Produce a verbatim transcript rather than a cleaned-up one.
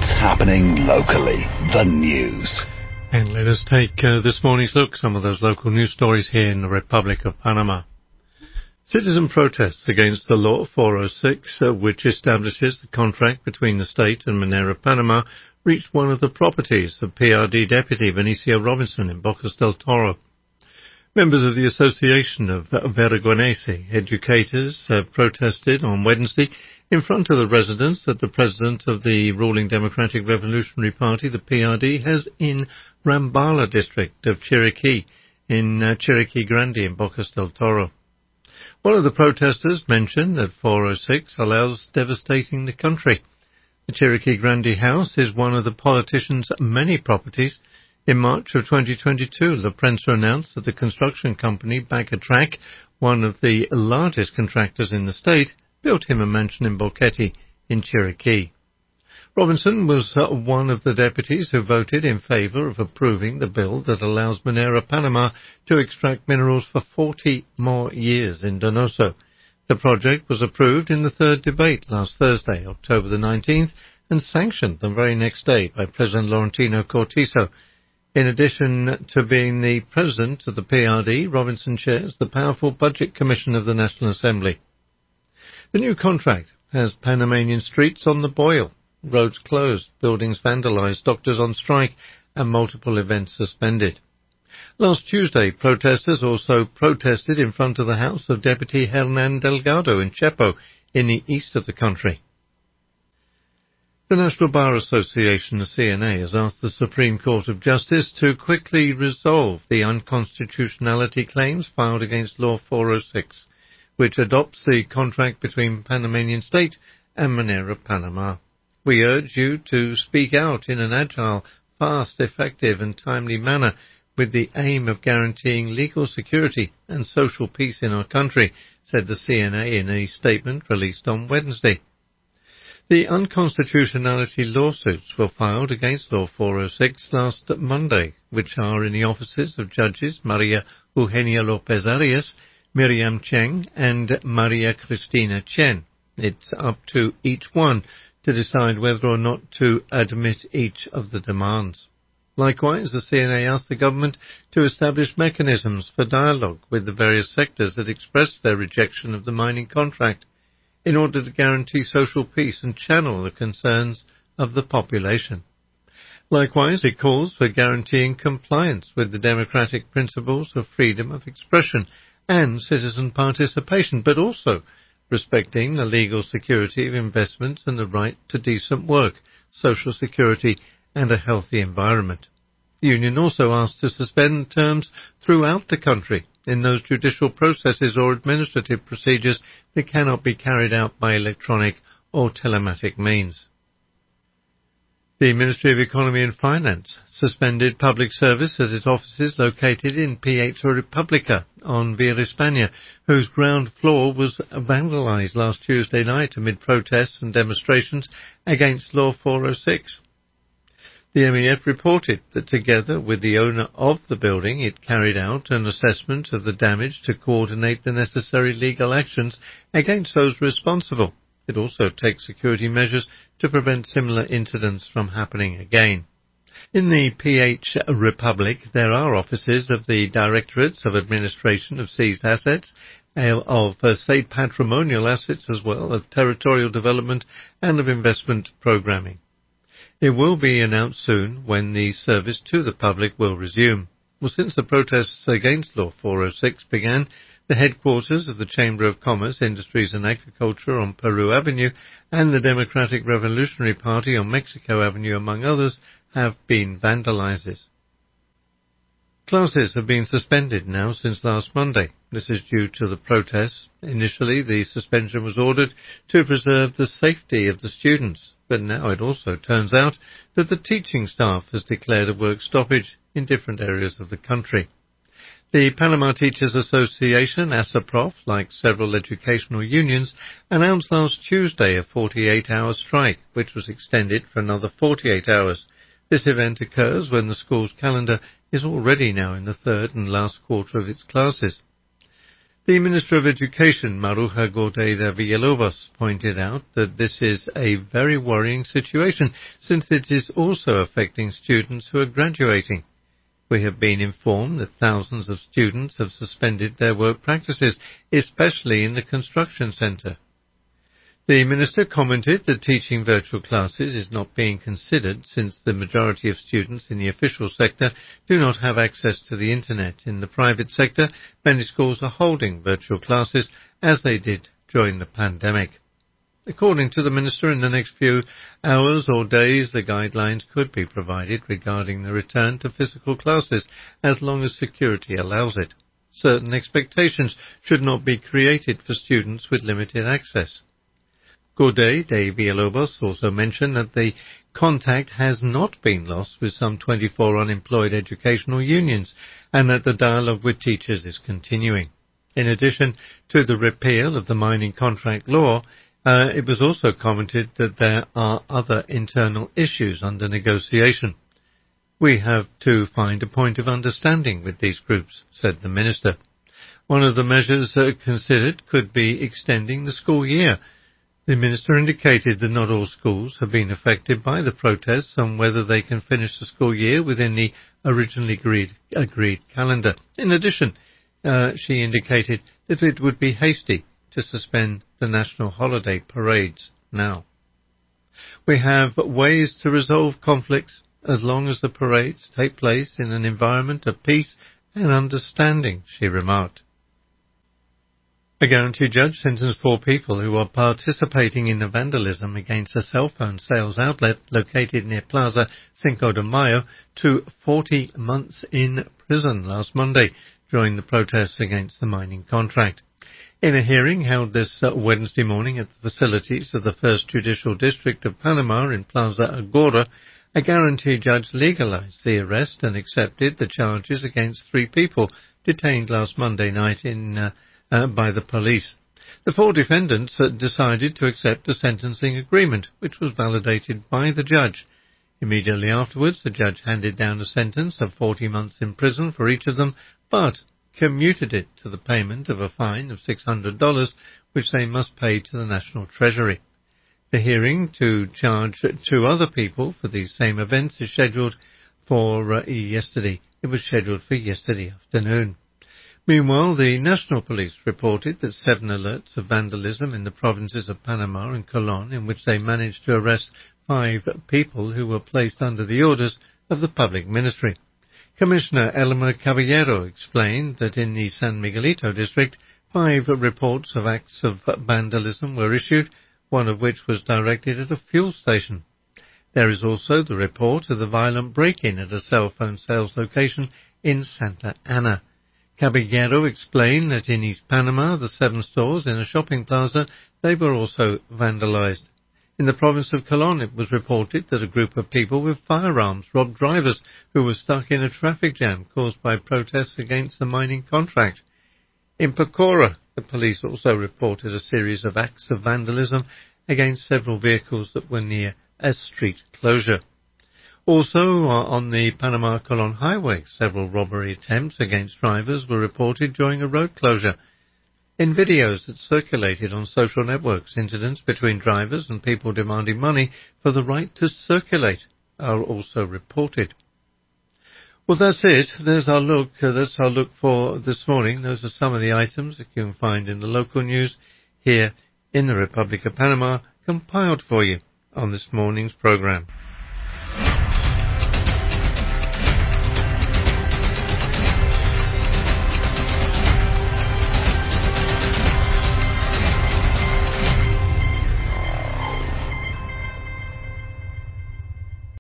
What's happening locally? The news. And let us take uh, this morning's look at some of those local news stories here in the Republic of Panama. Citizen protests against the Law four oh six, uh, which establishes the contract between the state and Minera Panama, reached one of the properties of P R D Deputy Benicio Robinson in Bocas del Toro. Members of the Association of Vergonese Educators uh, protested on Wednesday in front of the residence that the president of the ruling Democratic Revolutionary Party, the P R D, has in Rambala district of Chiriquí, in uh, Chiriquí Grande in Bocas del Toro. One of the protesters mentioned that four oh six allows devastating the country. The Chiriquí Grande house is one of the politician's many properties. In March of twenty twenty-two, La Prensa announced that the construction company Bagatrac, one of the largest contractors in the state, built him a mansion in Boquete in Chiriquí. Robinson was uh, one of the deputies who voted in favour of approving the bill that allows Minera Panama to extract minerals for forty more years in Donoso. The project was approved in the third debate last Thursday, October the nineteenth, and sanctioned the very next day by President Laurentino Cortizo. In addition to being the president of the P R D, Robinson chairs the powerful Budget Commission of the National Assembly. The new contract has Panamanian streets on the boil, roads closed, buildings vandalised, doctors on strike, and multiple events suspended. Last Tuesday, protesters also protested in front of the house of Deputy Hernan Delgado in Chepo, in the east of the country. The National Bar Association, the C N A, has asked the Supreme Court of Justice to quickly resolve the unconstitutionality claims filed against Law four oh six, which adopts the contract between Panamanian State and Minera Panama. We urge you to speak out in an agile, fast, effective and timely manner with the aim of guaranteeing legal security and social peace in our country, said the C N A in a statement released on Wednesday. The unconstitutionality lawsuits were filed against Law four oh six last Monday, which are in the offices of Judges Maria Eugenia Lopez Arias, Miriam Cheng and Maria Cristina Chen. It's up to each one to decide whether or not to admit each of the demands. Likewise, the C N A asked the government to establish mechanisms for dialogue with the various sectors that expressed their rejection of the mining contract in order to guarantee social peace and channel the concerns of the population. Likewise, it calls for guaranteeing compliance with the democratic principles of freedom of expression and citizen participation, but also respecting the legal security of investments and the right to decent work, social security and a healthy environment. The union also asked to suspend terms throughout the country in those judicial processes or administrative procedures that cannot be carried out by electronic or telematic means. The Ministry of Economy and Finance suspended public service at its offices located in Pietra Republica on Via España, whose ground floor was vandalised last Tuesday night amid protests and demonstrations against Law four oh six. The M E F reported that together with the owner of the building, it carried out an assessment of the damage to coordinate the necessary legal actions against those responsible. It also takes security measures to prevent similar incidents from happening again. In the P H Republic, there are offices of the Directorates of Administration of Seized Assets, of uh, State Patrimonial Assets as well, of Territorial Development and of Investment Programming. It will be announced soon when the service to the public will resume. Well, since the protests against Law four oh six began, the headquarters of the Chamber of Commerce, Industries and Agriculture on Peru Avenue and the Democratic Revolutionary Party on Mexico Avenue, among others, have been vandalized. Classes have been suspended now since last Monday. This is due to the protests. Initially, the suspension was ordered to preserve the safety of the students, but now it also turns out that the teaching staff has declared a work stoppage in different areas of the country. The Panama Teachers Association, ASAPROF, like several educational unions, announced last Tuesday a forty-eight hour strike, which was extended for another forty-eight hours. This event occurs when the school's calendar is already now in the third and last quarter of its classes. The Minister of Education, Maruja Gordeiza Villalobos, pointed out that this is a very worrying situation since it is also affecting students who are graduating. We have been informed that thousands of students have suspended their work practices, especially in the construction sector. The Minister commented that teaching virtual classes is not being considered since the majority of students in the official sector do not have access to the Internet. In the private sector, many schools are holding virtual classes as they did during the pandemic. According to the Minister, in the next few hours or days, the guidelines could be provided regarding the return to physical classes as long as security allows it. Certain expectations should not be created for students with limited access. Gordeiza Villalobos also mentioned that the contact has not been lost with some twenty-four unemployed educational unions and that the dialogue with teachers is continuing. In addition to the repeal of the mining contract law, uh, it was also commented that there are other internal issues under negotiation. We have to find a point of understanding with these groups, said the Minister. One of the measures uh, considered could be extending the school year. The Minister indicated that not all schools have been affected by the protests on whether they can finish the school year within the originally agreed, agreed calendar. In addition, uh, she indicated that it would be hasty to suspend the national holiday parades now. We have ways to resolve conflicts as long as the parades take place in an environment of peace and understanding, she remarked. A Guernsey judge sentenced four people who are participating in the vandalism against a cell phone sales outlet located near Plaza Cinco de Mayo to forty months in prison last Monday during the protests against the mining contract. In a hearing held this uh, Wednesday morning at the facilities of the First Judicial District of Panama in Plaza Agora, a Guernsey judge legalized the arrest and accepted the charges against three people detained last Monday night in uh, Uh, by the police. The four defendants uh, decided to accept a sentencing agreement, which was validated by the judge. Immediately afterwards, the judge handed down a sentence of forty months in prison for each of them, but commuted it to the payment of a fine of six hundred dollars, which they must pay to the National Treasury. The hearing to charge two other people for these same events is scheduled for uh, yesterday. It was scheduled for yesterday afternoon. Meanwhile, the National Police reported that seven alerts of vandalism in the provinces of Panama and Colón, in which they managed to arrest five people who were placed under the orders of the Public Ministry. Commissioner Elmer Caballero explained that in the San Miguelito district, five reports of acts of vandalism were issued, one of which was directed at a fuel station. There is also the report of the violent break-in at a cell phone sales location in Santa Ana. Caballero explained that in East Panama, the seven stores in a shopping plaza, they were also vandalized. In the province of Colón, it was reported that a group of people with firearms robbed drivers who were stuck in a traffic jam caused by protests against the mining contract. In Pecora, the police also reported a series of acts of vandalism against several vehicles that were near a street closure. Also, uh, on the Panama-Colón highway, several robbery attempts against drivers were reported during a road closure. In videos that circulated on social networks, incidents between drivers and people demanding money for the right to circulate are also reported. Well, that's it. There's our look. Uh, that's our look for this morning. Those are some of the items that you can find in the local news here in the Republic of Panama, compiled for you on this morning's program.